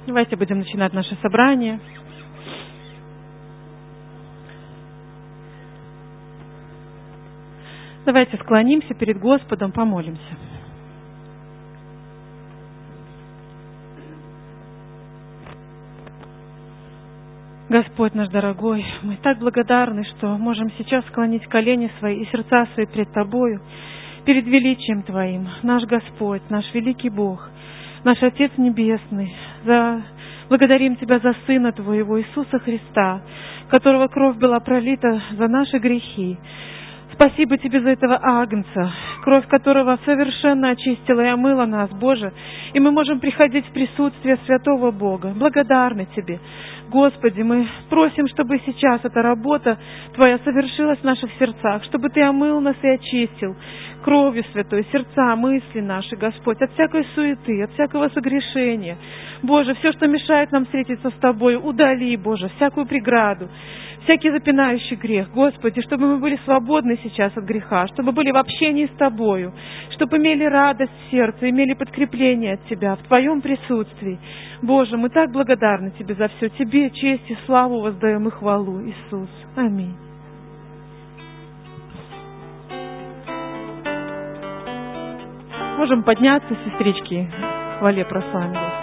Давайте будем начинать наше собрание. Давайте склонимся перед Господом, помолимся. Господь наш дорогой, мы так благодарны, что можем сейчас склонить колени свои и сердца свои пред Тобою, перед величием Твоим, наш Господь, наш великий Бог, наш Отец Небесный. Благодарим Тебя за Сына Твоего Иисуса Христа, которого кровь была пролита за наши грехи. Спасибо Тебе за этого Агнца, кровь которого совершенно очистила и омыла нас, Боже, и мы можем приходить в присутствие святого Бога. Благодарны Тебе. Господи, мы просим, чтобы сейчас эта работа Твоя совершилась в наших сердцах, чтобы Ты омыл нас и очистил кровью святой сердца, мысли наши, Господь, от всякой суеты, от всякого согрешения. Боже, все, что мешает нам встретиться с Тобой, удали, Боже, всякую преграду, всякий запинающий грех, Господи, чтобы мы были свободны сейчас от греха, чтобы были в общении с Тобою, чтобы имели радость в сердце, имели подкрепление от Тебя в Твоем присутствии. Боже, мы так благодарны Тебе за все. Тебе честь и славу воздаем и хвалу, Иисус. Аминь. Можем подняться, сестрички, в хвале прославим Господа.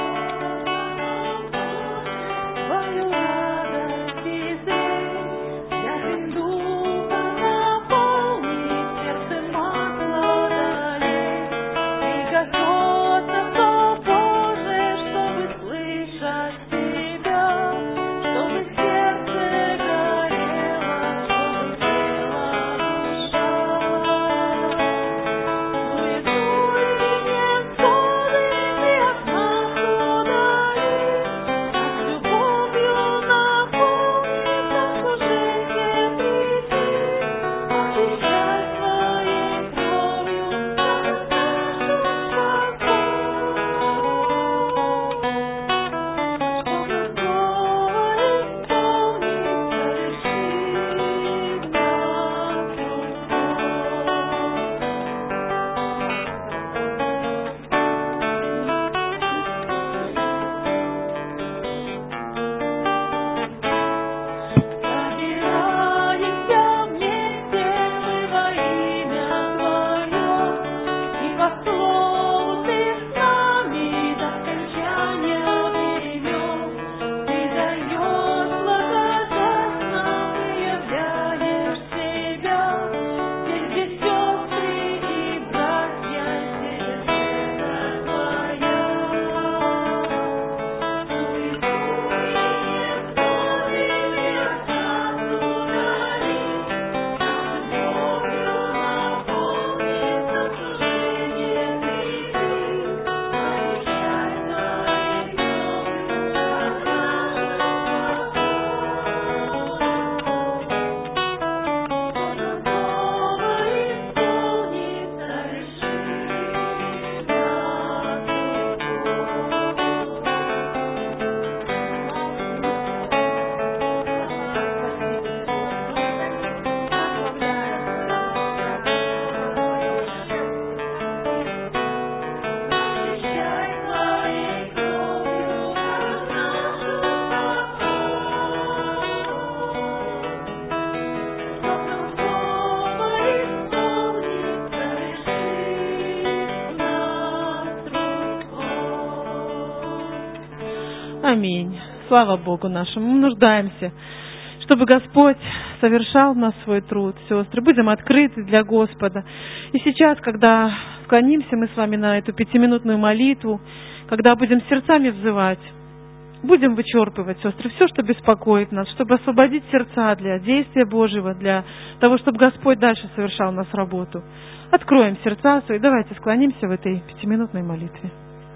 Аминь. Слава Богу нашему. Мы нуждаемся, чтобы Господь совершал в нас свой труд, сестры. Будем открыты для Господа. И сейчас, когда склонимся мы с вами на эту 5-минутную молитву, когда будем сердцами взывать, будем вычерпывать, сестры, все, что беспокоит нас, чтобы освободить сердца для действия Божьего, для того, чтобы Господь дальше совершал в нас работу. Откроем сердца свои. Давайте склонимся в этой 5-минутной молитве.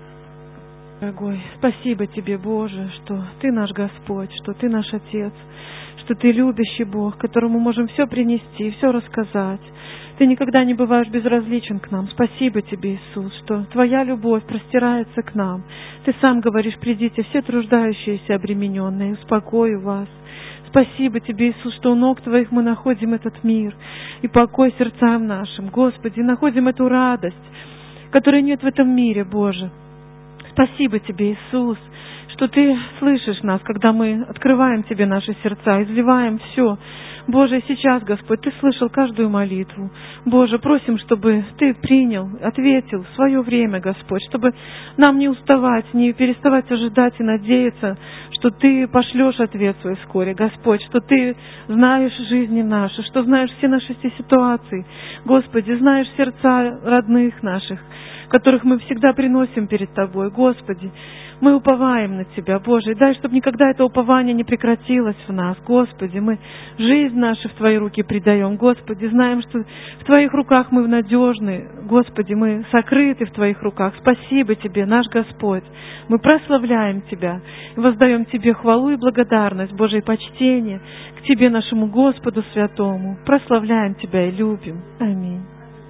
Дорогой, спасибо Тебе, Боже, что Ты наш Господь, что Ты наш Отец, что Ты любящий Бог, которому можем все принести, все рассказать. Ты никогда не бываешь безразличен к нам. Спасибо Тебе, Иисус, что Твоя любовь простирается к нам. Ты сам говоришь: придите все труждающиеся, обремененные, успокою вас. Спасибо Тебе, Иисус, что у ног Твоих мы находим этот мир и покой сердцам нашим. Господи, находим эту радость, которой нет в этом мире, Боже. Спасибо Тебе, Иисус, что Ты слышишь нас, когда мы открываем Тебе наши сердца, изливаем все. Боже, сейчас, Господь, Ты слышал каждую молитву. Боже, просим, чтобы Ты принял, ответил в свое время, Господь, чтобы нам не уставать, не переставать ожидать и надеяться, что Ты пошлешь ответ свой вскоре, Господь, что Ты знаешь жизни наши, что знаешь все наши ситуации. Господи, знаешь сердца родных наших, которых мы всегда приносим перед Тобой. Господи, мы уповаем на Тебя, Боже, и дай, чтобы никогда это упование не прекратилось в нас. Господи, мы жизнь нашу в Твои руки предаем. Господи, знаем, что в Твоих руках мы надежны. Господи, мы сокрыты в Твоих руках. Спасибо Тебе, наш Господь. Мы прославляем Тебя, воздаем Тебе хвалу и благодарность, Боже, и почтение к Тебе, нашему Господу Святому. Прославляем Тебя и любим. Аминь.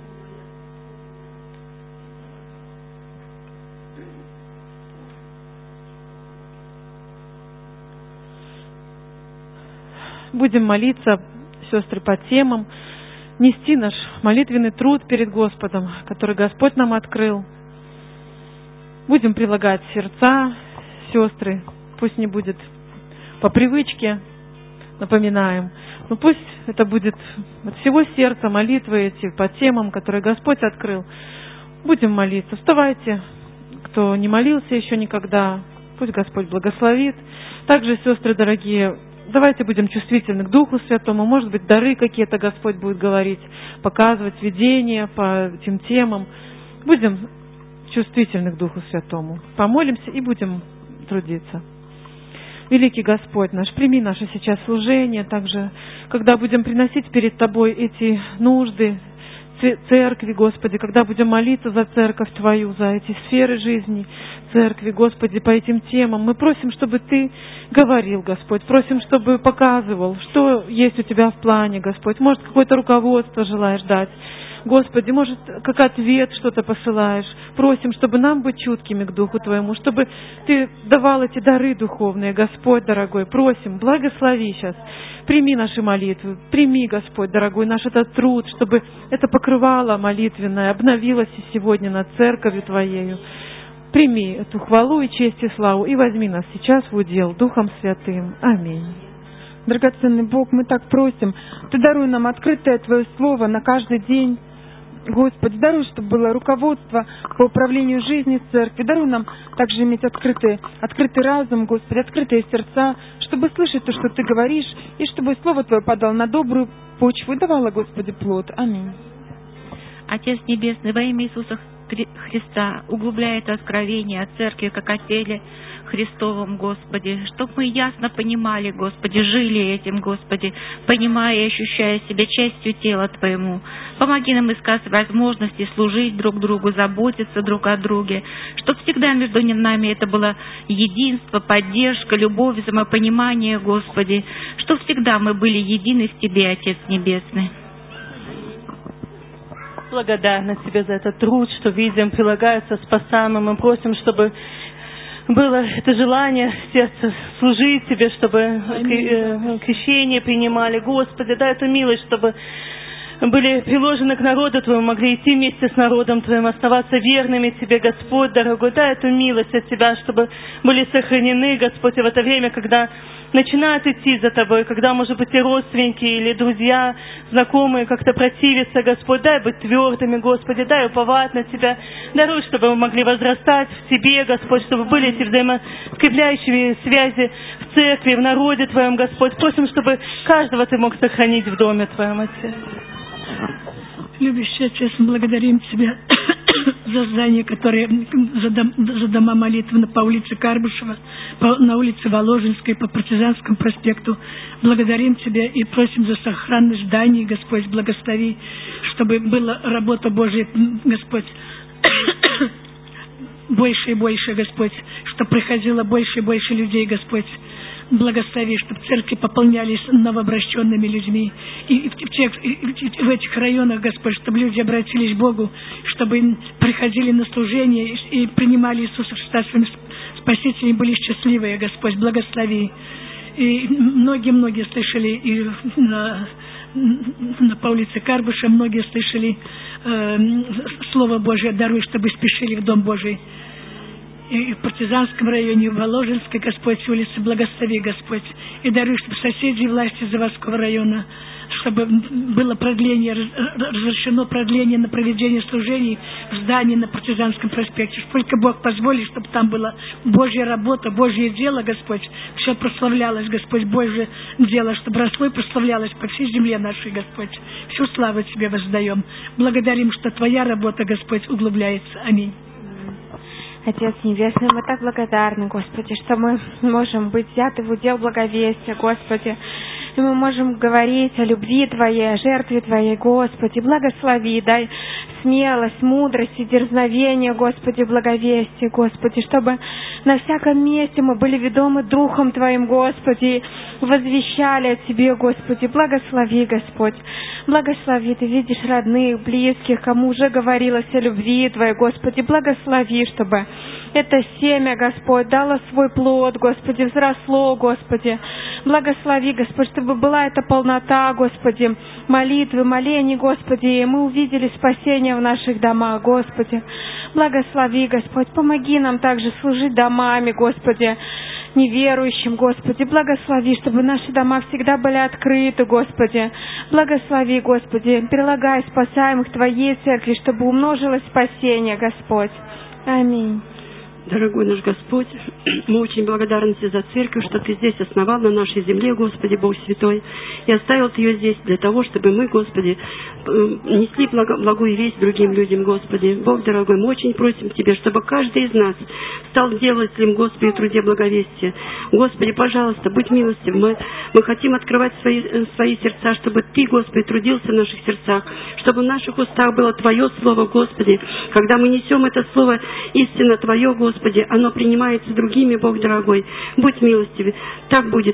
Будем молиться, сестры, по темам, нести наш молитвенный труд перед Господом, который Господь нам открыл. Будем прилагать сердца, сестры, пусть не будет по привычке, напоминаем, но пусть это будет от всего сердца молитвы эти по темам, которые Господь открыл. Будем молиться. Вставайте, кто не молился еще никогда, пусть Господь благословит. Также, сестры дорогие, давайте будем чувствительны к Духу Святому. Может быть, дары какие-то Господь будет говорить, показывать видения по этим темам. Будем чувствительны к Духу Святому. Помолимся и будем трудиться. Великий Господь наш, прими наше сейчас служение. Также, когда будем приносить перед Тобой эти нужды церкви, Господи, когда будем молиться за церковь Твою, за эти сферы жизни церкви, Господи, по этим темам, мы просим, чтобы Ты говорил, Господь, просим, чтобы показывал, что есть у Тебя в плане, Господь. Может, какое-то руководство желаешь дать, Господи, может, как ответ что-то посылаешь. Просим, чтобы нам быть чуткими к Духу Твоему, чтобы Ты давал эти дары духовные, Господь дорогой. Просим, благослови сейчас. Прими наши молитвы, прими, Господь дорогой, наш этот труд, чтобы это покрывало молитвенное обновилось и сегодня над церковью Твоею. Прими эту хвалу и честь и славу и возьми нас сейчас в удел Духом Святым. Аминь. Драгоценный Бог, мы так просим, Ты даруй нам открытое Твое Слово на каждый день. Господи, даруй, чтобы было руководство по управлению жизнью церкви. Даруй нам также иметь открытый разум, Господи, открытые сердца, чтобы слышать то, что Ты говоришь, и чтобы Слово Твое подало на добрую почву и давало, Господи, плод. Аминь. Отец Небесный, во имя Иисуса Христа, углубляй это откровение о церкви, как о теле Христовом, Господи, чтобы мы ясно понимали, Господи, жили этим, Господи, понимая и ощущая себя частью тела Твоему. Помоги нам искать возможности служить друг другу, заботиться друг о друге, чтобы всегда между нами это было единство, поддержка, любовь, взаимопонимание, Господи, чтобы всегда мы были едины в Тебе, Отец Небесный. Благодарна Тебе за этот труд, что видим, прилагается спасаемым. Мы просим, чтобы было это желание в сердце служить Тебе, чтобы крещение принимали. Господи, дай эту милость, чтобы были приложены к народу Твоему, могли идти вместе с народом Твоим, оставаться верными Тебе, Господь дорогой. Дай эту милость от Тебя, чтобы были сохранены, Господь, и в это время, когда начинают идти за Тобой, когда, может быть, и родственники или друзья, знакомые как-то противятся, Господь, дай быть твердыми, Господи, дай уповать на Тебя, даруй, чтобы мы могли возрастать в Тебе, Господь, чтобы были эти взаимоскрепляющие связи в церкви, в народе Твоем, Господь. Просим, чтобы каждого Ты мог сохранить в доме Твоем, Отец. Любящий Отец, мы благодарим Тебя за здание, которое за дома молитвы по улице Карбышева, на улице Воложенской, по Партизанскому проспекту. Благодарим Тебя и просим за сохранность зданий, Господь, благослови, чтобы была работа Божья, Господь, больше и больше, Господь, чтобы приходило больше и больше людей, Господь. Благослови, чтобы церкви пополнялись новообращенными людьми. И в этих районах, Господь, чтобы люди обратились к Богу, чтобы приходили на служение и принимали Иисуса Христа своим Спасителем, и были счастливые, Господь, благослови. И многие слышали, и по улице Карбыша многие слышали Слово Божие, даруй, чтобы спешили в Дом Божий. и в Партизанском районе, в Воложенской, Господь, улице, благослови, Господь. И даруй, чтобы соседи и власти Заводского района, чтобы было продление, разрешено продление на проведение служений в здании на Партизанском проспекте. Только Бог позволит, чтобы там была Божья работа, Божье дело, Господь. Все прославлялось, Господь, Божье дело, чтобы росло и прославлялось по всей земле нашей, Господь. Всю славу Тебе воздаем. Благодарим, что Твоя работа, Господь, углубляется. Аминь. Отец Небесный, мы так благодарны, Господи, что мы можем быть взяты в удел благовестия, Господи. И мы можем говорить о любви Твоей, о жертве Твоей, Господи. Благослови, дай смелость, мудрость и дерзновение, Господи, благовестие, Господи, чтобы на всяком месте мы были ведомы Духом Твоим, Господи, возвещали о Тебе, Господи. Благослови, Господь. Благослови, Ты видишь родных, близких, кому уже говорилось о любви Твоей, Господи. Благослови, чтобы это семя, Господь, дало свой плод, Господи, взросло, Господи. Благослови, Господь, чтобы была эта полнота, Господи, молитвы, молений, Господи, и мы увидели спасение в наших домах, Господи. Благослови, Господь, помоги нам также служить домами, Господи, неверующим, Господи. Благослови, чтобы наши дома всегда были открыты, Господи. Благослови, Господи, прилагай спасаемых Твоей церкви, чтобы умножилось спасение, Господь. Аминь. Дорогой наш Господь, мы очень благодарны Тебе за церковь, что Ты здесь основал на нашей земле, Господи, Бог Святой, и оставил Ты ее здесь для того, чтобы мы, Господи, несли благую весть другим людям, Господи. Бог дорогой, мы очень просим Тебя, чтобы каждый из нас стал делателем, Господи, в труде благовестия. Господи, пожалуйста, будь милостив, мы хотим открывать свои сердца, чтобы Ты, Господи, трудился в наших сердцах, чтобы в наших устах было Твое Слово, Господи. Когда мы несем это Слово, истинно Твое, Господи, оно принимается другими, Бог дорогой. Будь милостив. Так будет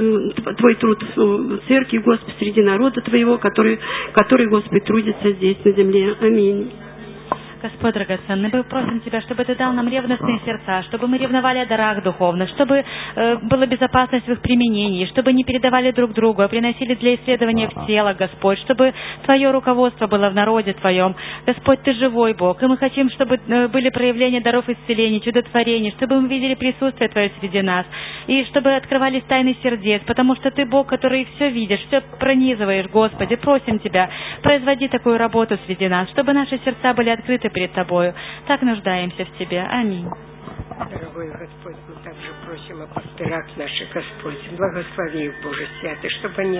Твой труд в церкви, Господи, среди народа Твоего, который, Господи, трудится здесь, на земле. Аминь. Господь драгоценный, мы просим Тебя, чтобы Ты дал нам ревностные сердца, чтобы мы ревновали о дарах духовных, чтобы была безопасность в их применении, чтобы не передавали друг другу, а приносили для исследования в тело, Господь, чтобы Твое руководство было в народе Твоем. Господь, Ты живой Бог, и мы хотим, чтобы были проявления даров исцеления, чудотворений, чтобы мы видели присутствие Твое среди нас, и чтобы открывались тайны сердец, потому что Ты Бог, который все видишь, все пронизываешь, Господи. Просим Тебя, производи такую работу среди нас, чтобы наши сердца были открыты перед Тобою. Так нуждаемся в Тебе. Аминь. Дорогой Господь, мы также просим о пастырях наших, Господь. Благослови их, Боже Святый, чтобы они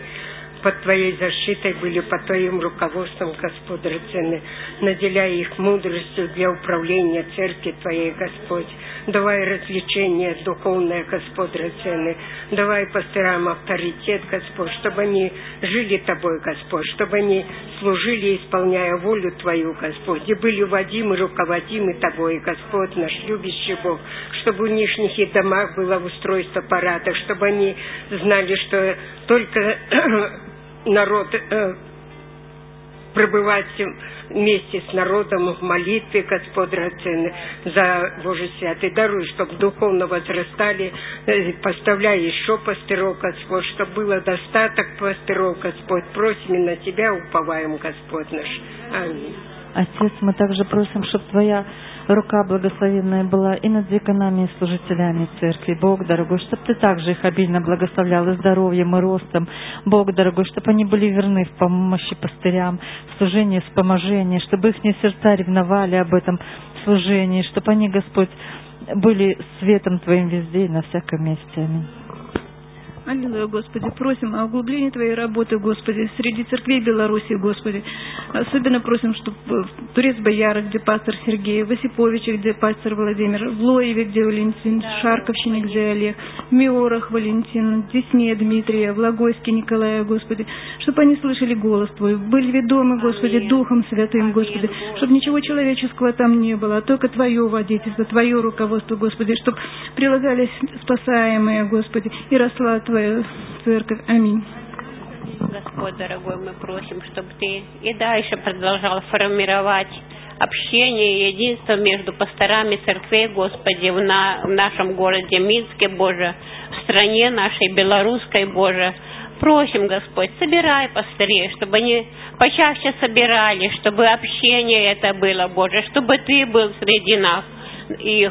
под Твоей защитой были, под Твоим руководством, Господь драгоценный, наделяя их мудростью для управления церкви Твоей, Господь. Давай развлечение духовное, Господь драгоценный. Давай пастырям авторитет, Господь, чтобы они жили Тобой, Господь, чтобы они служили, исполняя волю Твою, Господь, и были водимы, руководимы Тобой, Господь, наш любящий Бог, чтобы в нижних домах было устройство парада, чтобы они знали, что только народ пребывать вместе с народом в молитве, Господь драгоценный, за Божий святый даруй, чтобы духовно возрастали, поставляй еще пастыров, Господь, чтобы было достаток пастыров, Господь. Просим и на Тебя уповаем, Господь наш. Аминь. Отец, мы также просим, чтобы Твоя рука благословенная была и над деканами, и служителями церкви. Бог дорогой, чтобы Ты также их обильно благословлял и здоровьем, и ростом. Бог дорогой, чтобы они были верны в помощи пастырям, в служении, вспоможении, чтобы их сердца ревновали об этом служении, чтобы они, Господь, были светом Твоим везде и на всяком месте. Аминь. Аллилуйя, Господи, просим о углублении Твоей работы, Господи, среди церквей Беларуси, Господи. Особенно просим, чтобы в Турец-Бояре, где пастор Сергей, в Осиповиче, где пастор Владимир, в Лоеве, где Валентин, в Шарковщине, где Олег, в Миорах Валентин, в Десне Дмитрия, в Логойске Николая, Господи, чтобы они слышали голос Твой, были ведомы, Господи, Духом Святым, Господи, чтобы ничего человеческого там не было, а только Твое водительство, Твое руководство, Господи, чтобы прилагались спасаемые, Господи, и росла Твоя церковь. Аминь. Господь дорогой, мы просим, чтобы Ты и дальше продолжал формировать общение и единство между пасторами церквей, Господи, в нашем городе Минске, Боже, в стране нашей белорусской, Боже. Просим, Господь, собирай пастырей, чтобы они почаще собирали, чтобы общение это было, Боже, чтобы Ты был среди нас, их.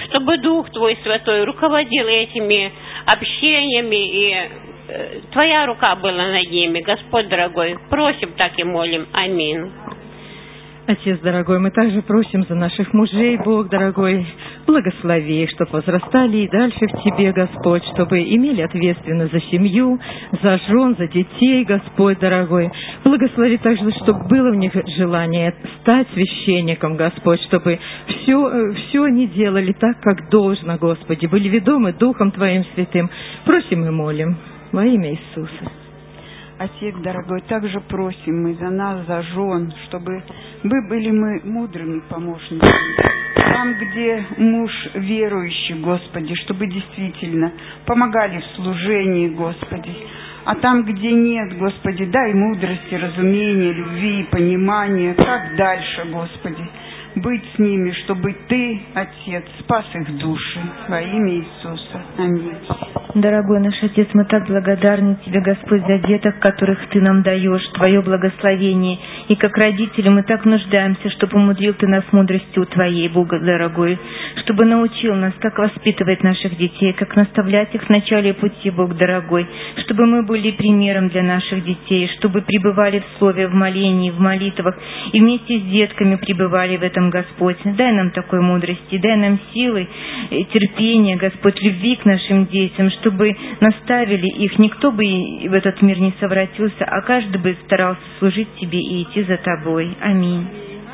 чтобы Дух Твой Святой руководил этими общениями, и Твоя рука была над ними, Господь дорогой. Просим так и молим. Аминь. Отец дорогой, мы также просим за наших мужей, Бог дорогой, благослови, чтобы возрастали и дальше в Тебе, Господь, чтобы имели ответственность за семью, за жен, за детей, Господь дорогой. Благослови также, чтобы было в них желание стать священником, Господь, чтобы все они делали так, как должно, Господи, были ведомы Духом Твоим Святым. Просим и молим во имя Иисуса. Отец дорогой, также просим мы за нас, за жен, чтобы были мы мудрыми помощниками. Там, где муж верующий, Господи, чтобы действительно помогали в служении, Господи. А там, где нет, Господи, дай мудрости, разумения, любви и понимания, как дальше, Господи, быть с ними, чтобы Ты, Отец, спас их души. Во имя Иисуса. Аминь. Дорогой наш Отец, мы так благодарны Тебе, Господь, за деток, которых Ты нам даешь, Твое благословение. И как родители мы так нуждаемся, чтобы умудрил Ты нас мудростью Твоей, Бог дорогой, чтобы научил нас, как воспитывать наших детей, как наставлять их в начале пути, Бог дорогой, чтобы мы были примером для наших детей, чтобы пребывали в слове, в молении, в молитвах, и вместе с детками пребывали в этом, Господь. Дай нам такой мудрости, дай нам силы, терпения, Господь, любви к нашим детям, чтобы наставили их, никто бы в этот мир не совратился, а каждый бы старался служить Тебе и идти за Тобой. Аминь.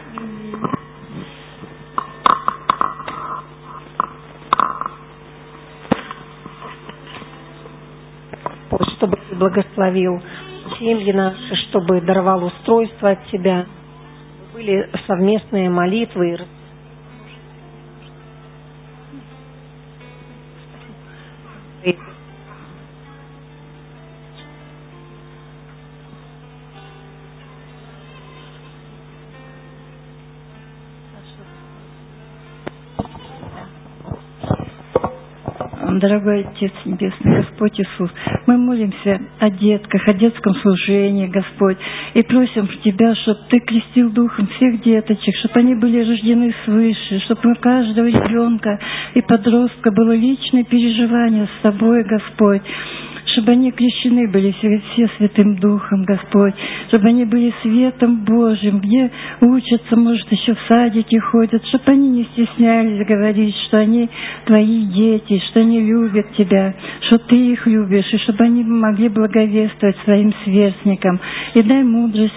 Чтобы Ты благословил семьи наши, чтобы даровал устройство от Тебя, были совместные молитвы. Дорогой Отец Небесный, Господь Иисус, мы молимся о детках, о детском служении, Господь, и просим Тебя, чтобы Ты крестил Духом всех деточек, чтобы они были рождены свыше, чтобы у каждого ребенка и подростка было личное переживание с Тобой, Господь, чтобы они крещены были все Святым Духом, Господь, чтобы они были светом Божьим, где учатся, может, еще в садике ходят, чтобы они не стеснялись говорить, что они Твои дети, что они любят Тебя, что Ты их любишь, и чтобы они могли благовествовать своим сверстникам. И дай мудрость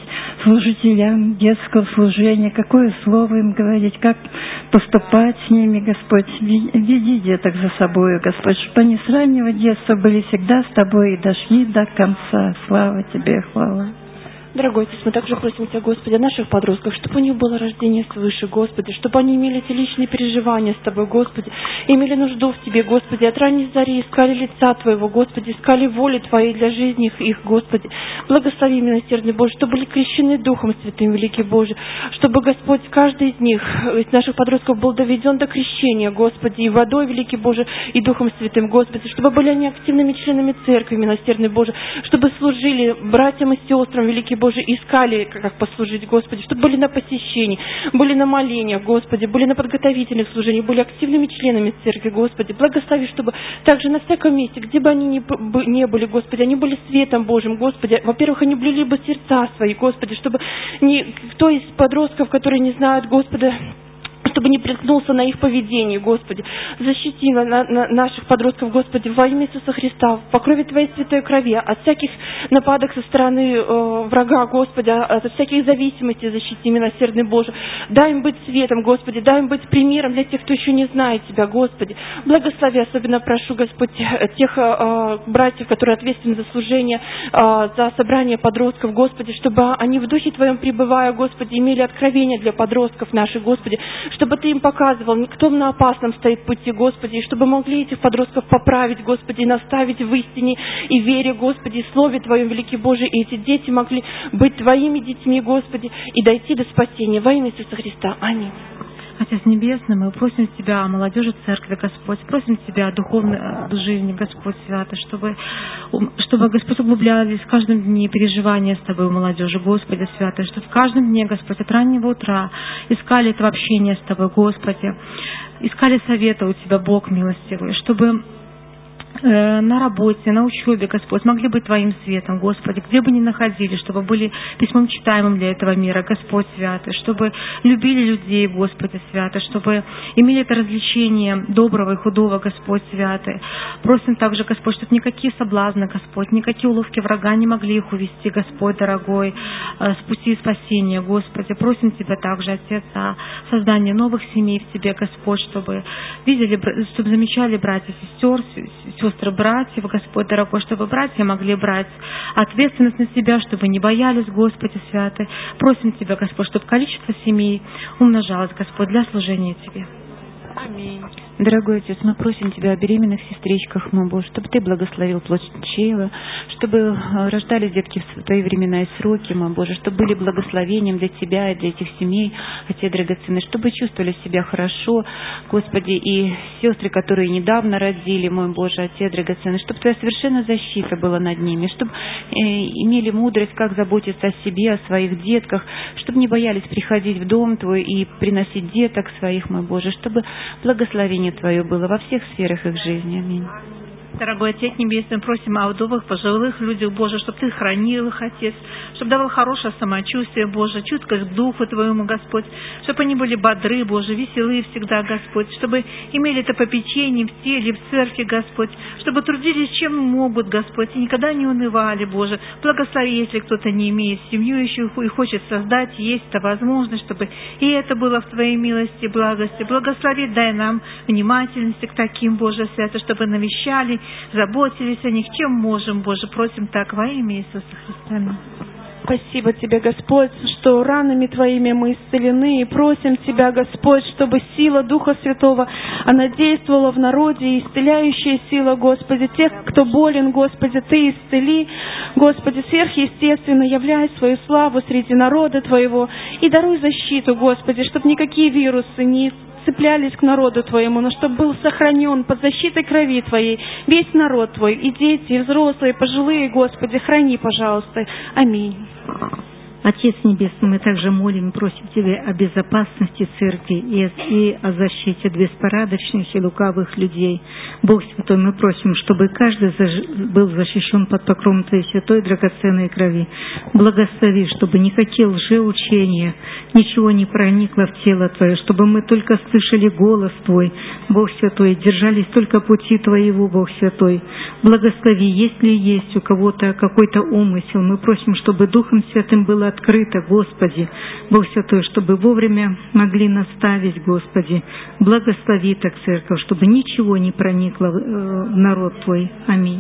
служителям детского служения, какое слово им говорить, как поступать с ними, Господь. Веди деток за собой, Господь, чтобы они с раннего детства были всегда с Тобой и дошли до конца. Слава Тебе, хвала. Дорогой Отец, мы также просим Тебя, Господи, о наших подростках, чтобы у них было рождение свыше, Господи, чтобы они имели эти личные переживания с Тобой, Господи, имели нужду в Тебе, Господи, от ранней зари искали лица Твоего, Господи, искали воли Твоей для жизни их, Господи. Благослови, милосердный Боже, чтобы были крещены Духом Святым, великий Боже, чтобы, Господь, каждый из них, из наших подростков, был доведен до крещения, Господи, и водой, великий Боже, и Духом Святым, Господи, чтобы были они активными членами Церкви, милосердный Боже, чтобы служили братьям и сестрам, великий Боже, искали, как послужить, Господи, чтобы были на посещении, были на молениях, Господи, были на подготовительных служениях, были активными членами Церкви, Господи. Благослови, чтобы также на всяком месте, где бы они ни были, Господи, они были светом Божьим, Господи. Во-первых, они блюли бы сердца свои, Господи, чтобы никто из подростков, которые не знают Господа, чтобы не приткнулся на их поведение, Господи. Защити наших подростков, Господи, во имя Иисуса Христа, по крови Твоей святой крови, от всяких нападок со стороны врага, Господи, от всяких зависимостей защити, милосердный Боже. Дай им быть светом, Господи, дай им быть примером для тех, кто еще не знает Тебя, Господи. Благослови, особенно прошу, Господь, тех братьев, которые ответственны за служение, за собрание подростков, Господи, чтобы они в Духе Твоем пребывая, Господи, имели откровения для подростков наших, Господи, чтобы Ты им показывал, кто на опасном стоит пути, Господи, и чтобы могли этих подростков поправить, Господи, и наставить в истине и вере, Господи, и Слове Твоем, великий Боже, и эти дети могли быть Твоими детьми, Господи, и дойти до спасения во имя Иисуса Христа. Аминь. Отец Небесный, мы просим Тебя о молодежи церкви, Господь, просим Тебя о духовной жизни, Господь Святый, чтобы, Господь, углублялись в каждом дне переживания с Тобой, молодежи, Господи Святый, чтобы в каждом дне, Господь, от раннего утра искали этого общения с Тобой, Господи, искали совета у Тебя, Бог милостивый, чтобы на работе, на учебе, Господь, могли быть Твоим светом, Господи, где бы ни находились, чтобы были письмом читаемым для этого мира, Господь Святый, чтобы любили людей, Господи Святый, чтобы имели это развлечение доброго и худого, Господь Святый. Просим также, Господь, чтобы никакие соблазны, Господь, никакие уловки врага не могли их увести, Господь дорогой, с пути спасения, Господи. Просим Тебя также, Отец, о создании новых семей в Тебе, Господь, чтобы видели, чтобы замечали братьев и сестры, братьев, Господь дорогой, чтобы братья могли брать ответственность на себя, чтобы не боялись, Господи Святый. Просим Тебя, Господь, чтобы количество семей умножалось, Господь, для служения Тебе. Аминь. Дорогой Отец, мы просим Тебя о беременных сестричках, мой Боже, чтобы Ты благословил плоть чрева, чтобы рождались детки в Твои времена и сроки, мой Боже, чтобы были благословением для Тебя и для этих семей, Отец драгоценный, чтобы чувствовали себя хорошо, Господи, и сестры, которые недавно родили, мой Боже, Отец драгоценный, чтобы Твоя совершенная защита была над ними, чтобы имели мудрость, как заботиться о себе, о своих детках, чтобы не боялись приходить в дом Твой и приносить деток своих, мой Боже, чтобы благословение Твое было во всех сферах их жизни. Аминь. Дорогой Отец Небесный, просим о вдовых, пожилых людях, Боже, чтобы Ты хранил их, Отец, чтобы давал хорошее самочувствие, Боже, чуткость к Духу Твоему, Господь, чтобы они были бодры, Боже, веселые всегда, Господь, чтобы имели это попечение в теле, в церкви, Господь, чтобы трудились чем могут, Господь, и никогда не унывали, Боже. Благослови, если кто-то не имеет семью еще и хочет создать, есть эта возможность, чтобы и это было в Твоей милости и благости. Благослови, дай нам внимательности к таким, Боже, Свято, чтобы навещали, заботились о них, чем можем, Боже, просим так во имя Иисуса Христа. Спасибо Тебе, Господь, что ранами Твоими мы исцелены, и просим Тебя, Господь, чтобы сила Духа Святого, она действовала в народе, и исцеляющая сила, Господи, тех, кто болен, Господи, Ты исцели, Господи, сверхъестественно являй свою славу среди народа Твоего, и даруй защиту, Господи, чтобы никакие вирусы не цеплялись к народу Твоему, но чтобы был сохранен под защитой крови Твоей весь народ Твой, и дети, и взрослые, и пожилые, Господи, храни, пожалуйста. Аминь. Отец Небесный, мы также молим и просим Тебя о безопасности церкви и о защите от беспорядочных и лукавых людей. Бог Святой, мы просим, чтобы каждый был защищен под покровом Твоей святой драгоценной крови. Благослови, чтобы никакие лжеучения, ничего не проникло в тело Твое, чтобы мы только слышали голос Твой, Бог Святой, держались только пути Твоего, Бог Святой. Благослови, если есть у кого-то какой-то умысел, мы просим, чтобы Духом Святым было открыто, Господи, Бог Святой, чтобы вовремя могли наставить, Господи. Благослови так церковь, чтобы ничего не проникло в народ Твой. Аминь.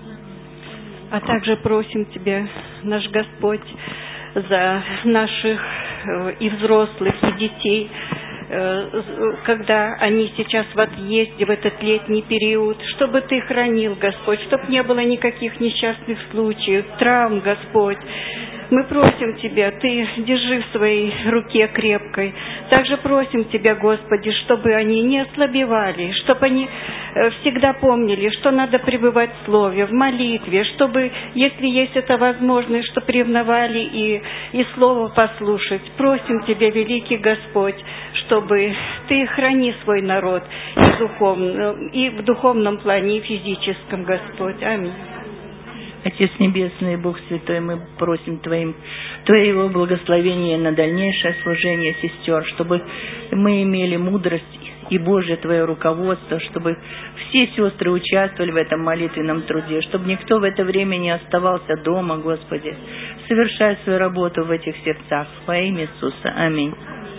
А также просим Тебя, наш Господь, за наших и взрослых, и детей, когда они сейчас в отъезде, в этот летний период, чтобы Ты хранил, Господь, чтобы не было никаких несчастных случаев, травм, Господь. Мы просим Тебя, Ты держи в своей руке крепкой. Также просим Тебя, Господи, чтобы они не ослабевали, чтобы они всегда помнили, что надо пребывать в Слове, в молитве, чтобы, если есть эта возможность, чтобы ревновали и Слово послушать. Просим Тебя, великий Господь, чтобы Ты храни свой народ и в духовном плане, и в физическом, Господь. Аминь. Отец Небесный, Бог Святой, мы просим Твоего благословения на дальнейшее служение сестер, чтобы мы имели мудрость и Божье Твое руководство, чтобы все сестры участвовали в этом молитвенном труде, чтобы никто в это время не оставался дома, Господи. Совершай свою работу в этих сердцах. Во имя Иисуса. Аминь.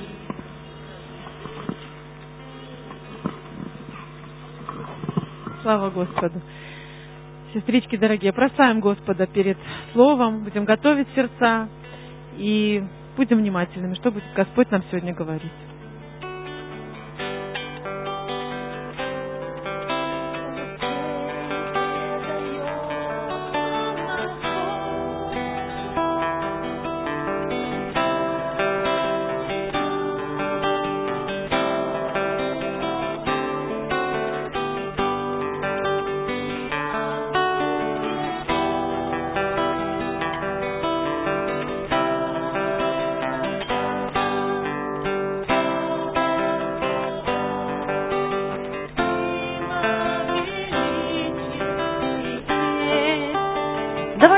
Слава Господу. Сестрички дорогие, прославим Господа перед Словом, будем готовить сердца и будем внимательными, что будет Господь нам сегодня говорить.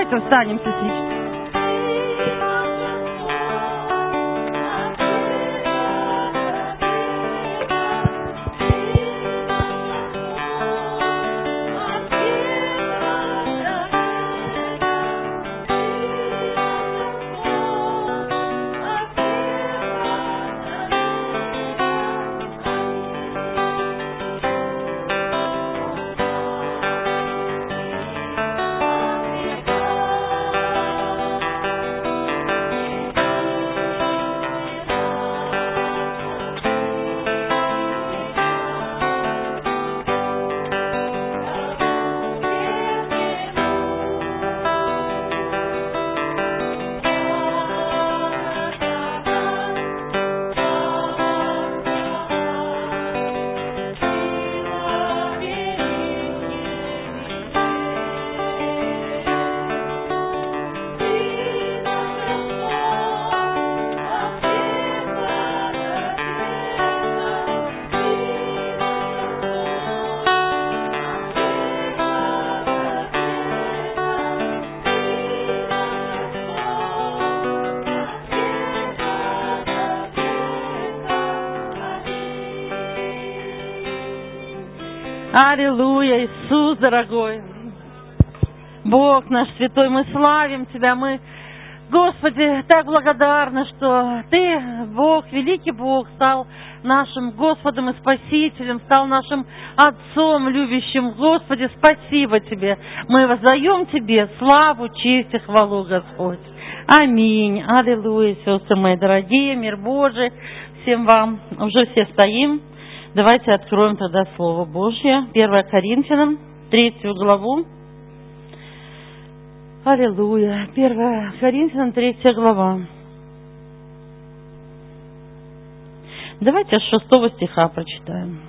Давайте встанем, сестрички. Аллилуйя, Иисус, дорогой. Бог наш святой, мы славим Тебя, мы, Господи, так благодарны, что Ты, Бог, великий Бог, стал нашим Господом и Спасителем, стал нашим Отцом любящим. Господи, спасибо Тебе. Мы воздаем Тебе славу, честь и хвалу, Господь. Аминь. Аллилуйя, сестры мои дорогие, мир Божий всем вам. Уже все стоим. Давайте откроем тогда Слово Божье. 1 Коринфянам, 3 главу. Аллилуйя. 1 Коринфянам, 3 глава. Давайте с 6 стиха прочитаем.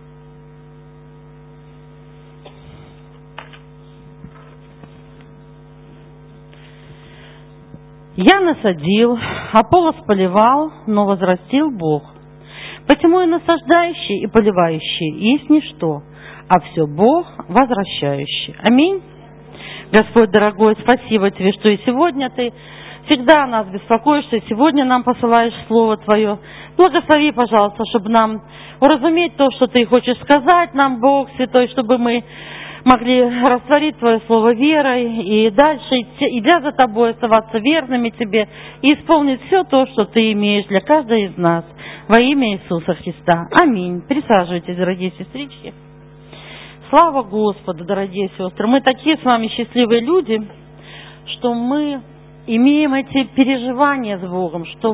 «Я насадил, Аполлос поливал, но возрастил Бог. Посему и насаждающий, и поливающий есть ничто, а все Бог возвращающий». Аминь. Господь дорогой, спасибо Тебе, что и сегодня Ты всегда о нас беспокоишься, и сегодня нам посылаешь Слово Твое. Благослови, пожалуйста, чтобы нам уразуметь то, что Ты хочешь сказать нам, Бог Святой, чтобы мы могли растворить Твое Слово верой и дальше, идя за Тобой, оставаться верными Тебе и исполнить все то, что Ты имеешь для каждой из нас. Во имя Иисуса Христа. Аминь. Присаживайтесь, дорогие сестрички. Слава Господу, дорогие сестры. Мы такие с вами счастливые люди, что мы имеем эти переживания с Богом, что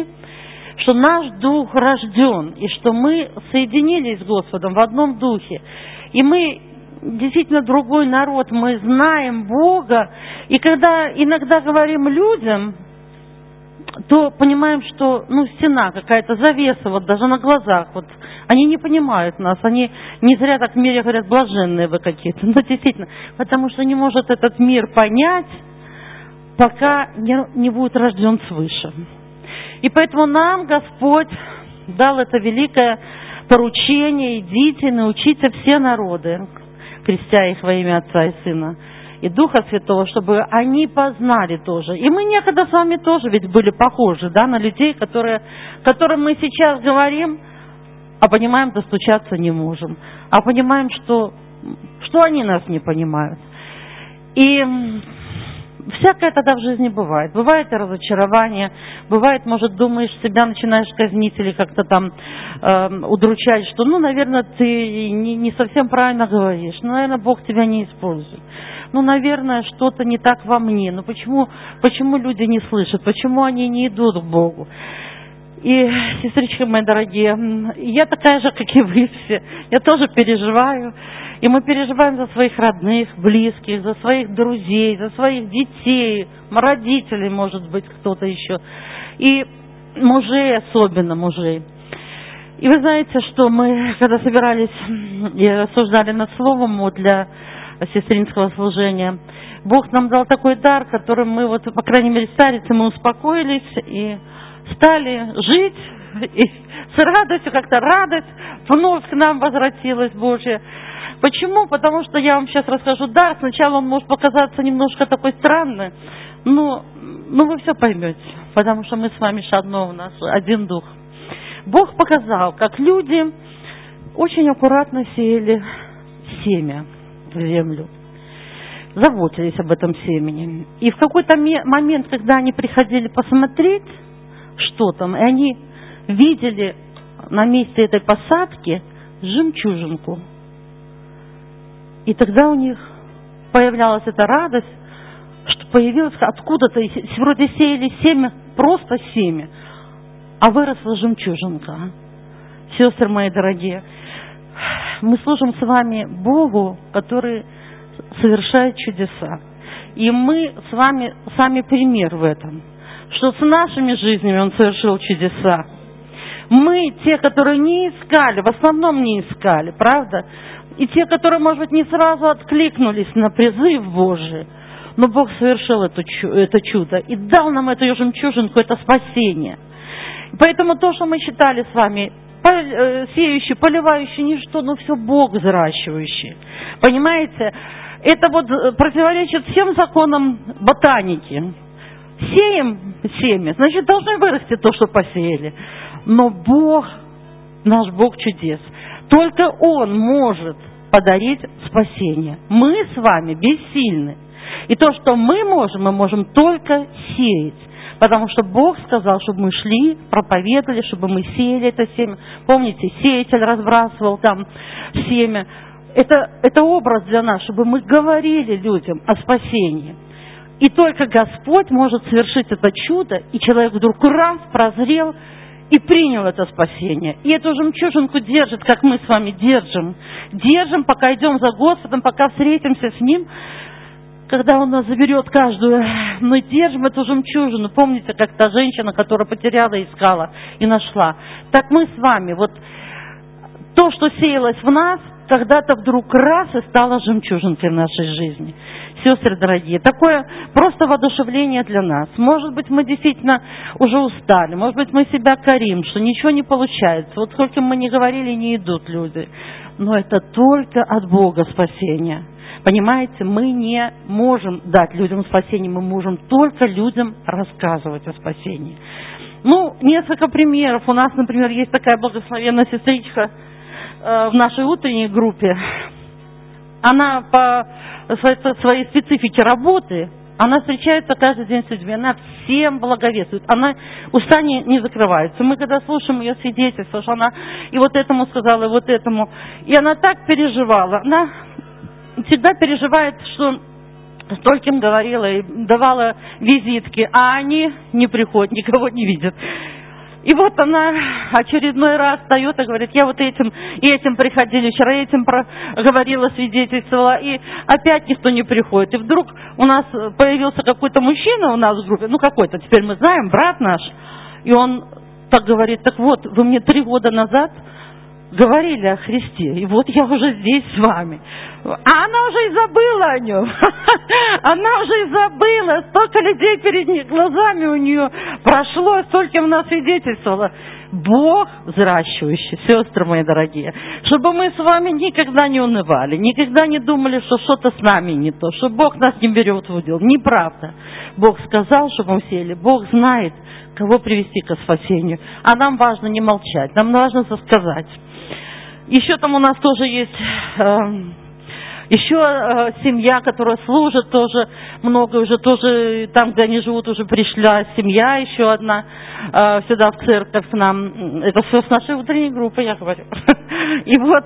наш дух рожден, и что мы соединились с Господом в одном духе. И мы действительно другой народ, мы знаем Бога. И когда иногда говорим людям, то понимаем, что стена какая-то, завеса, вот даже на глазах. Вот, они не понимают нас, они не зря так в мире говорят, блаженные вы какие-то. Ну, действительно, потому что не может этот мир понять, пока не будет рожден свыше. И поэтому нам Господь дал это великое поручение: идите, научите все народы, крестя их во имя Отца и Сына и Духа Святого, чтобы они познали тоже. И мы некогда с вами тоже ведь были похожи, да, на людей, которым мы сейчас говорим, а понимаем, достучаться не можем. А понимаем, что они нас не понимают. И всякое тогда в жизни бывает. Бывает и разочарование, бывает, может, думаешь, себя начинаешь казнить или как-то там удручать, что, наверное, ты не совсем правильно говоришь, наверное, Бог тебя не использует. Наверное, что-то не так во мне. Почему люди не слышат? Почему они не идут к Богу? И, сестрички мои дорогие, я такая же, как и вы все. Я тоже переживаю. И мы переживаем за своих родных, близких, за своих друзей, за своих детей, родителей, может быть, кто-то еще. И мужей, особенно мужей. И вы знаете, что мы, когда собирались и рассуждали над словом для сестринского служения, Бог нам дал такой дар, которым мы, по крайней мере, старицы, мы успокоились и стали жить и с радостью, как-то радость вновь к нам возвратилась Божья. Почему? Потому что я вам сейчас расскажу. Да, сначала он может показаться немножко такой странный, но вы все поймете, потому что мы с вами ж одно, у нас один дух. Бог показал, как люди очень аккуратно сеяли семя в землю, заботились об этом семени. И в какой-то момент, когда они приходили посмотреть, что там, и они видели на месте этой посадки жемчужинку. И тогда у них появлялась эта радость, что появилась откуда-то, вроде сеяли семя, просто семя, а выросла жемчужинка. Сестры мои дорогие, мы служим с вами Богу, который совершает чудеса. И мы с вами сами пример в этом, что с нашими жизнями Он совершил чудеса. Мы, те, которые не искали, в основном не искали, правда? И те, которые, может быть, не сразу откликнулись на призыв Божий, но Бог совершил это чудо и дал нам эту жемчужинку, это спасение. Поэтому то, что мы читали с вами, сеющий, поливающий, ничто, но все Бог взращивающий. Понимаете? Это вот противоречит всем законам ботаники. Сеем семя, значит, должны вырасти то, что посеяли. Но Бог, наш Бог чудес, только Он может подарить спасение. Мы с вами бессильны. И то, что мы можем только сеять. Потому что Бог сказал, чтобы мы шли, проповедовали, чтобы мы сеяли это семя. Помните, сеятель разбрасывал там семя. Это образ для нас, чтобы мы говорили людям о спасении. И только Господь может совершить это чудо, и человек вдруг раз прозрел и принял это спасение. И эту жемчужинку держит, как мы с вами держим. Держим, пока идем за Господом, пока встретимся с Ним, когда Он нас заберет каждую. Мы держим эту жемчужину. Помните, как та женщина, которая потеряла, искала и нашла. Так мы с вами. Вот то, что сеялось в нас, когда-то вдруг раз и стало жемчужинкой в нашей жизни. Сестры дорогие, такое просто воодушевление для нас. Может быть, мы действительно уже устали, может быть, мы себя корим, что ничего не получается. Вот сколько мы не говорили, не идут люди. Но это только от Бога спасение. Понимаете, мы не можем дать людям спасение, мы можем только людям рассказывать о спасении. Несколько примеров. У нас, например, есть такая благословенная сестричка в нашей утренней группе. Она по своей специфике работы, она встречается каждый день с людьми, она всем благовествует, она уста не закрывается. Мы когда слушаем ее свидетельство, что она и вот этому сказала, и вот этому, и она так переживала, она всегда переживает, что столько им говорила и давала визитки, а они не приходят, никого не видят. И вот она очередной раз встает и говорит, я вот этим и этим приходили, вчера этим говорила, свидетельствовала, и опять никто не приходит. И вдруг у нас появился какой-то мужчина у нас в группе, какой-то, теперь мы знаем, брат наш, и он так говорит, так вот, вы мне 3 года назад говорили о Христе, и вот я уже здесь с вами. А она уже и забыла о нем. Она уже и забыла. Столько людей перед глазами у нее прошло, столько она свидетельствовала. Бог взращивающий, сестры мои дорогие, чтобы мы с вами никогда не унывали, никогда не думали, что что-то с нами не то, что Бог нас не берет в удел. Неправда. Бог сказал, чтобы мы сеяли. Бог знает, кого привести к спасению. А нам важно не молчать, нам важно сказать. Еще там у нас тоже есть еще семья, которая служит, тоже много уже, тоже там, где они живут, уже пришла семья еще одна сюда в церковь к нам. Это все с нашей утренней группы, я говорю. И вот,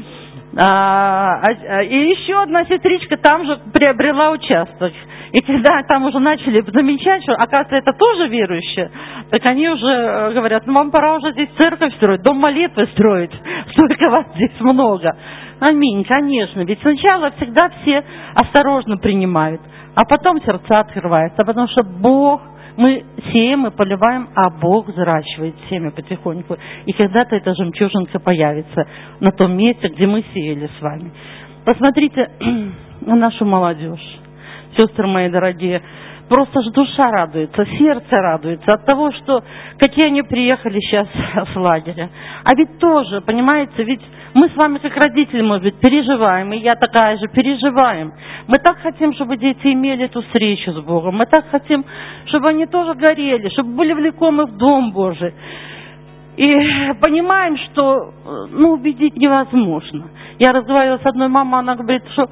и еще одна сестричка там же приобрела участок. И когда там уже начали замечать, что, оказывается, это тоже верующие, так они уже говорят, вам пора уже здесь церковь строить, дом молитвы строить, столько вас здесь много. Аминь, конечно, ведь сначала всегда все осторожно принимают, а потом сердца открываются, потому что Бог, мы сеем и поливаем, а Бог взращивает семя потихоньку. И когда-то эта жемчужинка появится на том месте, где мы сеяли с вами. Посмотрите на нашу молодежь. Сестры мои дорогие, просто ж душа радуется, сердце радуется от того, что какие они приехали сейчас с лагеря. А ведь тоже, понимаете, ведь мы с вами как родители, может быть, переживаем, и я такая же, переживаем. Мы так хотим, чтобы дети имели эту встречу с Богом. Мы так хотим, чтобы они тоже горели, чтобы были влекомы в Дом Божий. И понимаем, что убедить невозможно. Я разговаривала с одной мамой, она говорит, что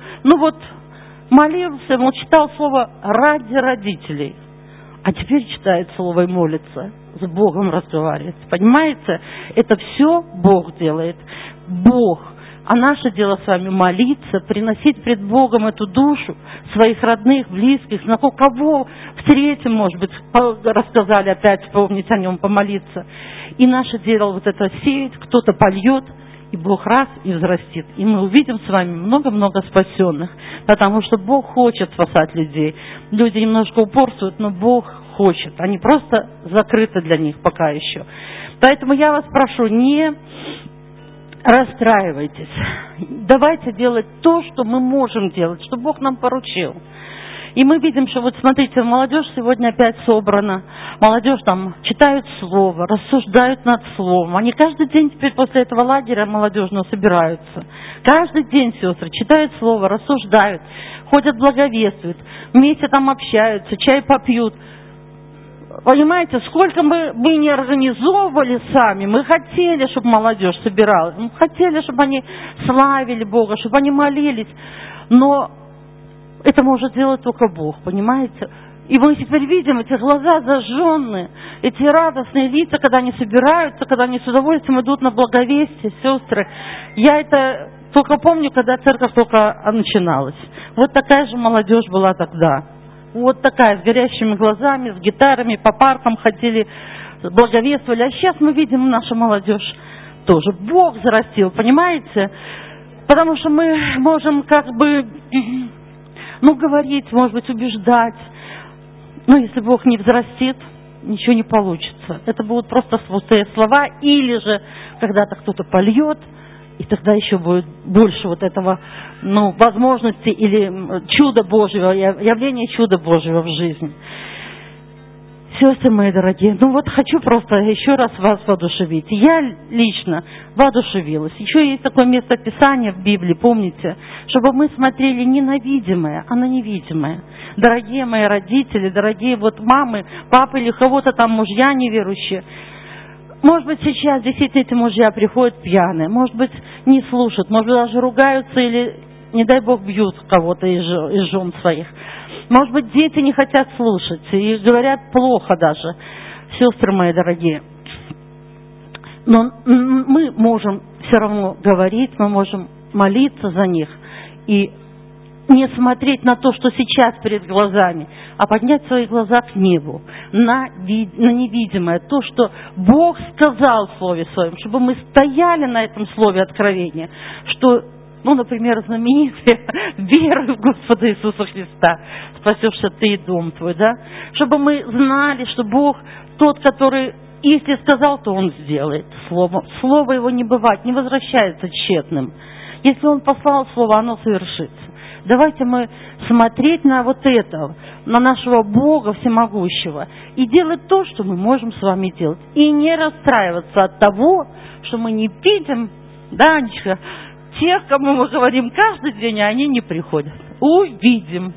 молился, читал слово ради родителей. А теперь читает слово и молится, с Богом разговаривает. Понимаете? Это все Бог делает. Бог. А наше дело с вами молиться, приносить пред Богом эту душу своих родных, близких, знакомых, кого встретим, может быть, рассказали опять, вспомнить о нем, помолиться. И наше дело вот это сеять, кто-то польет, и Бог раз и взрастит. И мы увидим с вами много-много спасенных, потому что Бог хочет спасать людей. Люди немножко упорствуют, но Бог хочет. Они просто закрыты для них пока еще. Поэтому я вас прошу, не расстраивайтесь. Давайте делать то, что мы можем делать, что Бог нам поручил. И мы видим, что смотрите, молодежь сегодня опять собрана. Молодежь там читают слово, рассуждают над словом. Они каждый день теперь после этого лагеря молодежного собираются. Каждый день, сестры, читают слово, рассуждают, ходят, благовествуют, вместе там общаются, чай попьют. Понимаете, сколько мы не организовывали сами, мы хотели, чтобы молодежь собиралась, мы хотели, чтобы они славили Бога, чтобы они молились, но это может делать только Бог, понимаете? И мы теперь видим эти глаза зажженные, эти радостные лица, когда они собираются, когда они с удовольствием идут на благовестие, сестры. Я это только помню, когда церковь только начиналась. Вот такая же молодежь была тогда. Вот такая, с горящими глазами, с гитарами, по паркам ходили, благовествовали. А сейчас мы видим нашу молодежь тоже. Бог зарастил, понимаете? Потому что мы можем говорить, может быть, убеждать. Но если Бог не взрастит, ничего не получится. Это будут просто пустые слова. Или же когда-то кто-то польет, и тогда еще будет больше вот этого, возможности или чуда Божьего, явления чуда Божьего в жизни. Сестры мои дорогие, хочу просто еще раз вас воодушевить. Я лично воодушевилась. Еще есть такое место Писания в Библии, помните, чтобы мы смотрели не на видимое, а на невидимое. Дорогие мои родители, дорогие мамы, папы или кого-то там мужья неверующие, может быть, сейчас действительно эти мужья приходят пьяные, может быть, не слушают, может быть, даже ругаются или, не дай Бог, бьют кого-то из жен своих. Может быть, дети не хотят слушать и говорят плохо даже, сестры мои дорогие. Но мы можем все равно говорить, мы можем молиться за них и не смотреть на то, что сейчас перед глазами, а поднять свои глаза к небу, на невидимое, то, что Бог сказал в Слове Своем, чтобы мы стояли на этом Слове откровения, что, например, знаменитые верой в Господа Иисуса Христа, спасешься ты и дом твой, да? Чтобы мы знали, что Бог тот, который, если сказал, то Он сделает. Слово Его не бывает, не возвращается тщетным. Если Он послал Слово, оно совершится. Давайте мы смотреть на это, на нашего Бога всемогущего, и делать то, что мы можем с вами делать. И не расстраиваться от того, что мы не видим, да, Анечка, тех, кому мы говорим каждый день, а они не приходят. Увидим.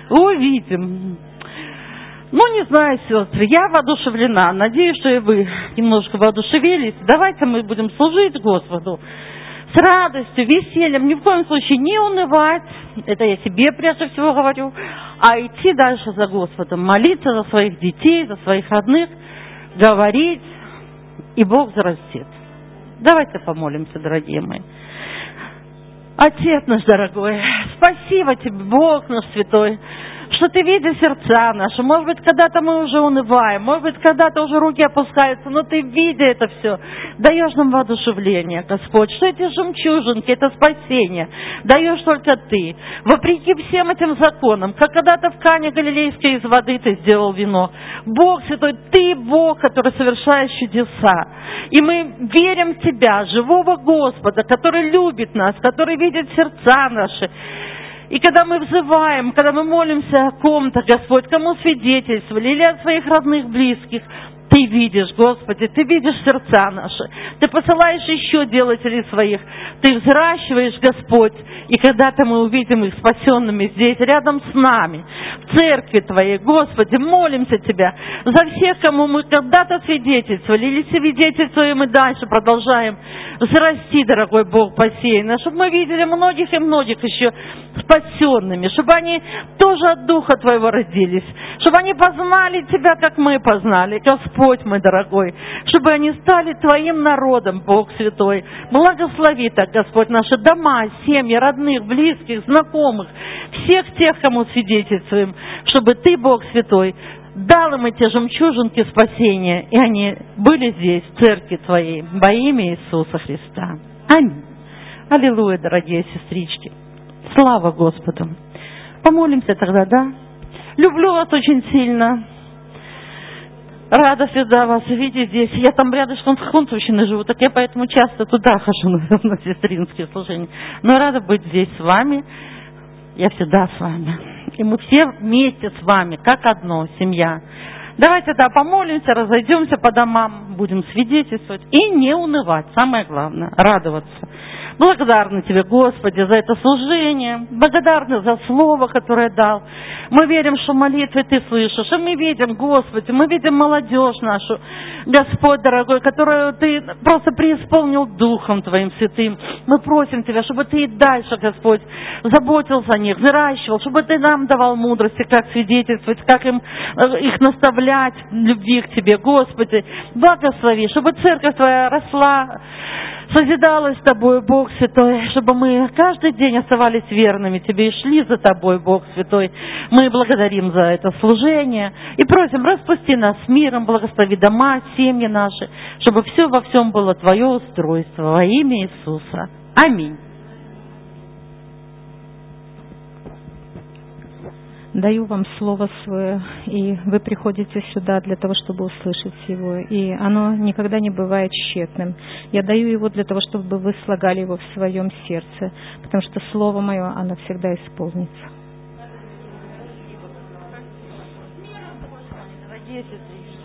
Не знаю, сестры, я воодушевлена. Надеюсь, что и вы немножко воодушевились. Давайте мы будем служить Господу с радостью, весельем, ни в коем случае не унывать, это я себе прежде всего говорю, а идти дальше за Господом, молиться за своих детей, за своих родных, говорить, и Бог зарастет. Давайте помолимся, дорогие мои. Отец наш дорогой, спасибо Тебе, Бог наш святой, что Ты видишь сердца наши. Может быть, когда-то мы уже унываем, может быть, когда-то уже руки опускаются, но Ты, видя это все, даешь нам воодушевление, Господь, что эти жемчужинки, это спасение, даешь только Ты. Вопреки всем этим законам, как когда-то в Кане Галилейской из воды Ты сделал вино. Бог святой, Ты Бог, который совершаешь чудеса. И мы верим в Тебя, живого Господа, который любит нас, который видит сердца наши. И когда мы взываем, когда мы молимся о ком-то, Господь, кому свидетельствовали, или от своих родных, близких, Ты видишь, Господи, Ты видишь сердца наши. Ты посылаешь еще делателей своих. Ты взращиваешь, Господь. И когда-то мы увидим их спасенными здесь, рядом с нами, в церкви Твоей. Господи, молимся Тебя за всех, кому мы когда-то свидетельствовали, или свидетельствуем и дальше продолжаем. Взрасти, дорогой Бог, посеянно, чтобы мы видели многих и многих еще спасенными, чтобы они тоже от Духа Твоего родились, чтобы они познали Тебя, как мы познали, Господь мой дорогой, чтобы они стали Твоим народом, Бог Святой. Благослови так, Господь, наши дома, семьи, родных, близких, знакомых, всех тех, кому свидетельствуем, чтобы Ты, Бог Святой, дал им эти жемчужинки спасения, и они были здесь, в церкви Твоей, во имя Иисуса Христа. Аминь. Аллилуйя, дорогие сестрички. Слава Господу. Помолимся тогда, да? Люблю вас очень сильно. Рада всегда вас видеть здесь. Я там рядышком с Хунтовщиной живу, так я поэтому часто туда хожу на сестринские служения. Но рада быть здесь с вами. Я всегда с вами. И мы все вместе с вами, как одно, семья. Давайте, да, помолимся, разойдемся по домам, будем свидетельствовать и не унывать. Самое главное, радоваться. Благодарны Тебе, Господи, за это служение, благодарны за слово, которое дал. Мы верим, что молитвы Ты слышишь, и мы видим, Господи, мы видим молодежь нашу, Господь дорогой, которую Ты просто преисполнил Духом Твоим Святым. Мы просим Тебя, чтобы Ты и дальше, Господь, заботился о них, выращивал, чтобы Ты нам давал мудрости, как свидетельствовать, как их наставлять в любви к Тебе, Господи. Благослови, чтобы церковь Твоя росла, созидалась Тобой, Бог Святой, чтобы мы каждый день оставались верными Тебе и шли за Тобой, Бог Святой. Мы благодарим за это служение и просим, распусти нас миром, благослови дома, семьи наши, чтобы все во всем было Твое устройство во имя Иисуса. Аминь. Даю вам слово свое, и вы приходите сюда для того, чтобы услышать его. И оно никогда не бывает тщетным. Я даю его для того, чтобы вы слагали его в своем сердце, потому что слово мое, оно всегда исполнится. Дорогие сестрички.